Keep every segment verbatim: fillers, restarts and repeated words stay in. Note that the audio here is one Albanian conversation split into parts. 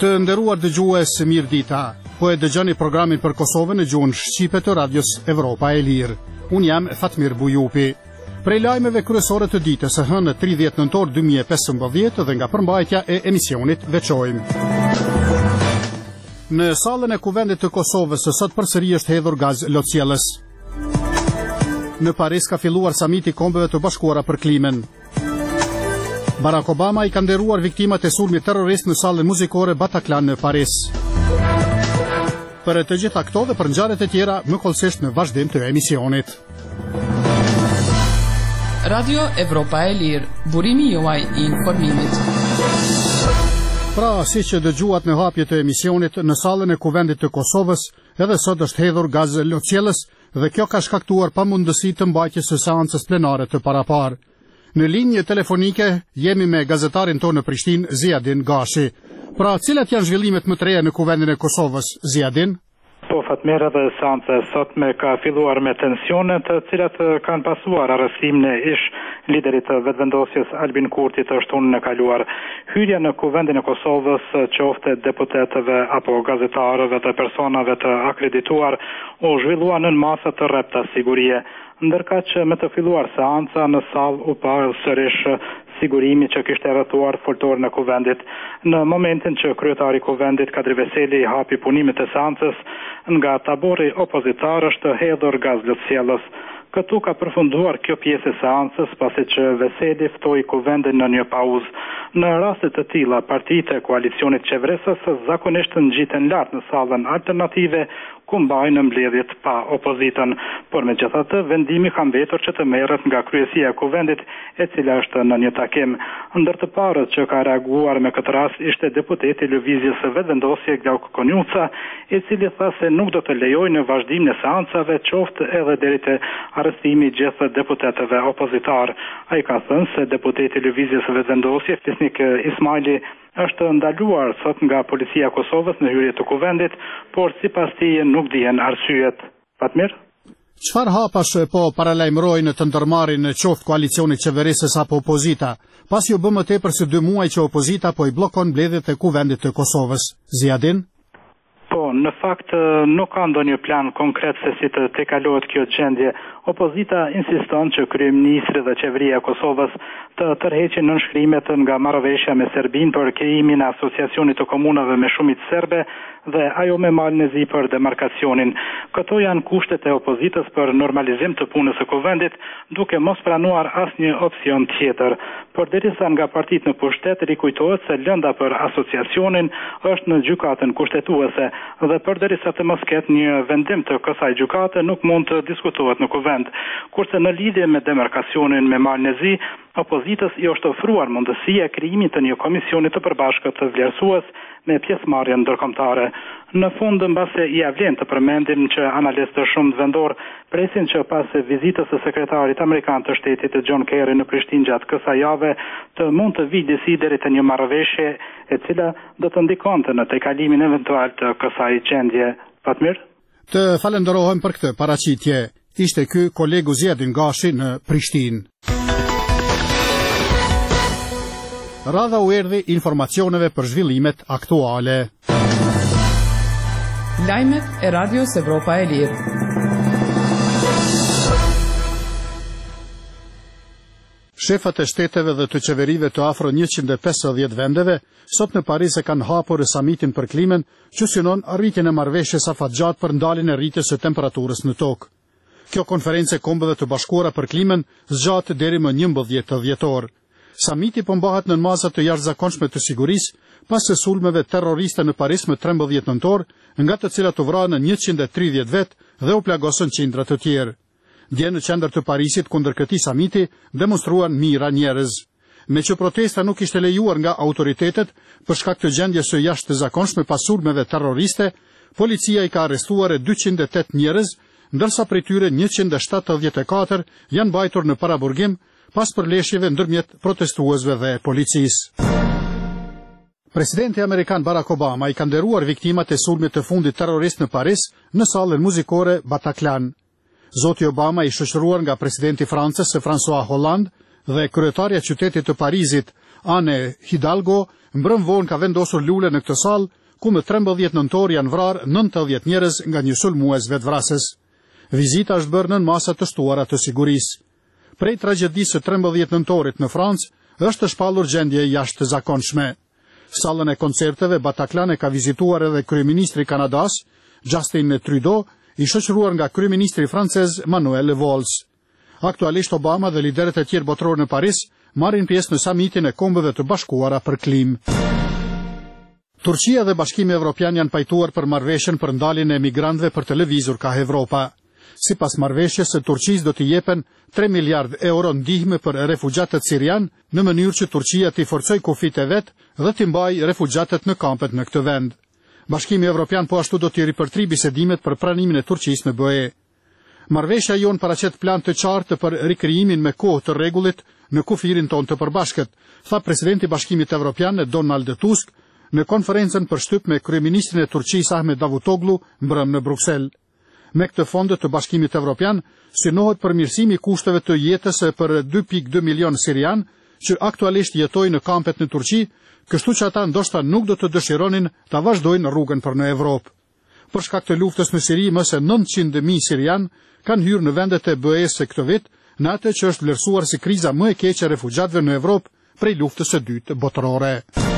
Të nderuar dëgjues, mirë dita. Po e dëgjoni programin për Kosovën në gjuhën shqipe të Radios Evropa e Lirë. Unë jam Fatmir Bujupi. Prej lajmeve kryesore të ditës së hënë tridhjetë nëntor dy mijë e pesëmbëdhjetë dhe nga përmbajtja e emisionit veçojmë. Në sallën e Kuvendit të Kosovës sot përsëri është hedhur gaz lotësjellës. Në Paris ka filluar samiti Kombeve të Bashkuara për klimën. Barack Obama i ka nderuar viktimat e sulmit terrorist në sallën muzikore Bataclan në Paris. Për të gjitha këto dhe për ngjarjet e tjera, më kollësisht në vazhdim të emisionit. Radio Evropa e Lirë, burimi juaj i informimit. Pra, si që dëgjuat në hapje të emisionit, në sallën e Kuvendit të Kosovës, edhe sot është hedhur gaz lotësjellës dhe kjo ka shkaktuar pamundësi të mbajtjes së seancës plenare të paraparë. Në linjë telefonike jemi me gazetarin tonë në Prishtinë, Ziadin Gashi. Pra, cilat janë zhvillimet më të reja në Kuvendin e Kosovës, Ziadin? Po, Fatmir, edhe seanca e sotme ka filluar me tensione të cilat kanë pasuar arrestimin e ish liderit të vetëvendosjes Albin Kurti të shtunën e kaluar. Hyrja në Kuvendin e Kosovës, qofte deputetëve apo gazetarëve të personave të akredituar, u zhvillua në masa të rrepta sigurie. Ndërka që me të filluar seanca në sallë u pa sërish sigurimi që kishte rrethuar foltorin e Kuvendit. Në momentin që kryetari i Kuvendit Kadri Veseli hapi punimet e seancës, nga tabori opozitar është hedhur gaz lotësjellës. Këtu ka përfunduar kjo pjesë e seancës pasi që Veseli ftoi Kuvendin në një pauzë. Në raste të tilla, partitë e koalicionit qeverisës zakonisht ngjiten lart në sallën alternative ku mbajnë mbledhjet pa opozitën, por megjithatë vendimi ka mbetur që të merret nga kryesia e Kuvendit, e cila është në një takim. Ndër të parët që ka reaguar me këtë rast ishte deputeti i Lëvizjes së Vetëvendosjes Glauk Konjuca, i cili tha se nuk do të lejojë në vazhdimin e seancave, qoftë edhe deri te arrestimi i gjithë deputetëve opozitar. Ai ka thënë se deputeti i Lëvizjes së Vetëvendosjes Fisnik Ismaili është ndaluar sot nga policia e Kosovës në hyrje të Kuvendit, por sipas tij nuk dihen arsyet. Fatmir? Çfarë hapash po paralajmërojnë të ndërmarrin në qoftë koalicionit qeverisës apo opozita, pasi u bë më tepër se dy muaj që opozita po i bllokon mbledhjet e Kuvendit të Kosovës. Ziadin? Po, në fakt nuk ka ndonjë plan konkret se si të tejkalohet kjo gjendje. Opozita insiston që kryeministri dhe qeveria e Kosovës të tërheqin nënshkrimet nga marrëveshja me Serbinë për krijimin e asociacionit të komunave me shumicë serbe dhe ajo me malnezi për demarkacionin. Këto janë kushtet e opozitës për normalizim të punës së Kuvendit, duke mos pranuar asnjë opsion tjetër. Por derisa nga partitë në pushtet rikujtohet se lënda për asociacionin është në gjykatën kushtetuese dhe përderisa të mos ketë një vendim të kësaj gjykate nuk mund të diskutohet në Kuvend. Kurse në lidhje me demarkacionin me malnezi, opozitës i është ofruar mundësia e krijimit të një komisioni të përbashkët të vlerësues me pjesëmarrje ndërkombëtare. Në fund, mbase i avlen të përmendim që analistë shumë vendor presin që pas vizitës së sekretarit amerikan të shtetit John Kerry në Prishtinë gjatë kësaj jave të mund të vijë disi deri te një marrëveshje e cila do të ndikonte në tejkalimin eventual të kësaj gjendje. Fatmir? Të falenderohem për këtë paraqitje. Ishte ky kolegu Ziadin Gashi në Prishtinë. Radha u erdhi informacioneve për zhvillimet aktuale. Lajmet e Radios Evropa e Lirë. Shefat e shteteve dhe të qeverive të afro njëqind e pesëdhjetë vendeve sot në Paris e kanë hapur samitin për klimën, që synon arritjen e marrëveshjes afatgjat për ndaljen e rritjes së temperaturës në tokë. Kjo konferencë e Kombeve të Bashkuara për klimën zgjat deri më njëmbëdhjetë dhjetor. Samiti po mbahet në maza të jashtëzakonshme të sigurisë pas së sulmeve terroriste në Paris më trembëdhjetë nëntor, nga të cilat u vranë njëqind e tridhjetë vet dhe u plagosën qindra të tjerë. Dje në qendër të Parisit kundër këtij samiti demonstruan mijëra njerëz. Me që protesta nuk ishte lejuar nga autoritetet për shkak të gjendjes së jashtëzakonshme pas sulmeve terroriste, policia i ka arrestuar dyqind e tetë njerëz, ndërsa prej tyre njëqind e shtatëdhjetë e katër janë mbajtur në paraburgim pas përleshjeve ndërmjet protestuesve dhe policisë. Presidenti amerikan Barack Obama i ka nderuar viktimat e sulmit të fundit terrorist në Paris në sallën muzikore Bataclan. Zoti Obama i shoqëruar nga presidenti i Francës François Hollande dhe kryetarja e qytetit të Parisit Ane Hidalgo, mbrëm vonë ka vendosur lule në këtë sallë, ku më trembëdhjetë nëntor janë vrarë nëntëdhjetë njerëz nga një sulmues vetvrasës. Vizita është bërë nën masa të shtuara të sigurisë. Prej tragjedisë së trembëdhjetë nëntorit në Francë, është shpallur gjendje jashtë të zakonshme. Sallën e koncerteve Bataclan e ka vizituar edhe kryeministri i Kanadas, Justin Trudeau, i shoqëruar nga kryeministri francez Manuel Valls. Aktualisht Obama dhe liderët e tjerë botëror në Paris marrin pjesë në samitin e Kombeve të Bashkuara për Klimë. Turqia dhe Bashkimi Evropian janë pajtuar për marrëveshjen për ndaljen e emigrantëve për të lëvizur ka Evropa. Sipas marrëveshjes së Turqisë do t'i jepen tre miliardë euro ndihmë për refugjatët sirian në mënyrë që Turqia t'i forcojë kufijtë e vet dhe t'i mbajë refugjatët në kampet në këtë vend. Bashkimi Evropian po ashtu do t'i ripërtri bisedimet për pranimin e Turqisë në B E. Marrëveshja jon paraqet plan të qartë për rikrijimin me kohë të rregullit në kufirin tonë të përbashkët, tha presidenti i Bashkimit Evropian Donald Tusk në konferencën për shtyp me kryeministrin e Turqisë Ahmet Davutoglu mbrëm në Bruksel. Me këtë fondet të Bashkimit Evropian synohet përmirësimi i kushteve të jetës për dy pikë dy milion sirian që aktualisht jetojnë në kampet në Turqi, kështu që ata ndoshta nuk do të dëshironin ta vazhdojnë rrugën për në Evropë. Për shkak të luftës në Siri, më se nëntëqind mijë sirian kanë hyrë në vendet e B E-s së këtë vit, në atë që është vlerësuar si kriza më e keqe e refugjatëve në Evropë prej luftës së dytë botërore.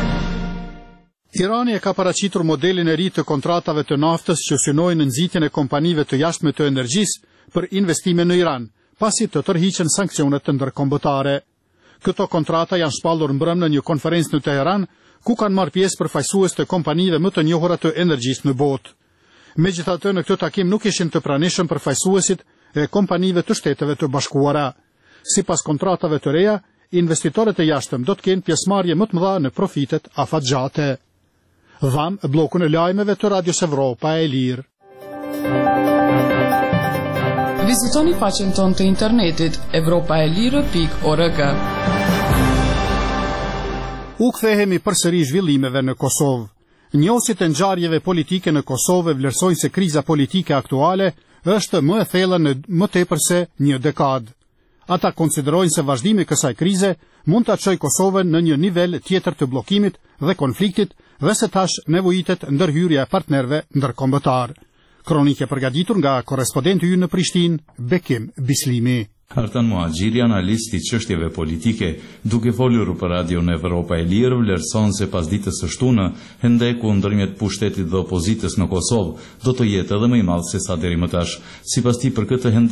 Irani e ka paraqitur modelin e ri të kontratave të naftës që synojnë në nxitjen e kompanive të jashtme të energjisë për investime në Iran, pasi të tërhiqen sanksionet të ndërkombëtare. Këto kontrata janë shpallur mbrëm në një konferencë në Teheran, ku kanë marrë pjesë përfaqësues të kompanive më të njohura të energjisë në botë. Megjithatë, në këtë takim nuk ishin të pranishëm përfaqësuesit e kompanive të Shteteve të Bashkuara. Sipas kontratave të reja, investitorët e jashtëm do të kenë pjesëmarrje më të mëdha në profitet afatgjate. Dham blokun e lajmeve të Radios Evropa e Lirë. Vizitoni faqen tonë të internetit evropaelire pikë org. U kthehemi përsëri zhvillimeve në Kosovë. Njohësit e ngjarjeve politike në Kosovë vlerësojnë se kriza politike aktuale është më e thellë në më tepër se një dekadë. Ata konsiderojnë se vazhdimi i kësaj krize mund ta çojë Kosovën në një nivel tjetër të bllokimit dhe konfliktit dhe se tash nevojitet ndërhyrja e partnerëve ndërkombëtar. Kronikë e përgatitur nga korrespondenti ynë në Prishtinë, Bekim Bislimi. Artan Muhaxhiri, analisti i çështjeve politike, duke folur për Radion Evropa e Lirë, vlerëson se pas ditës së shtunë, hendeku ndërmjet pushtetit dhe opozitës në Kosovë do të jetë edhe më i madh se sa deri më tash. Sipas tij, për këtë hendek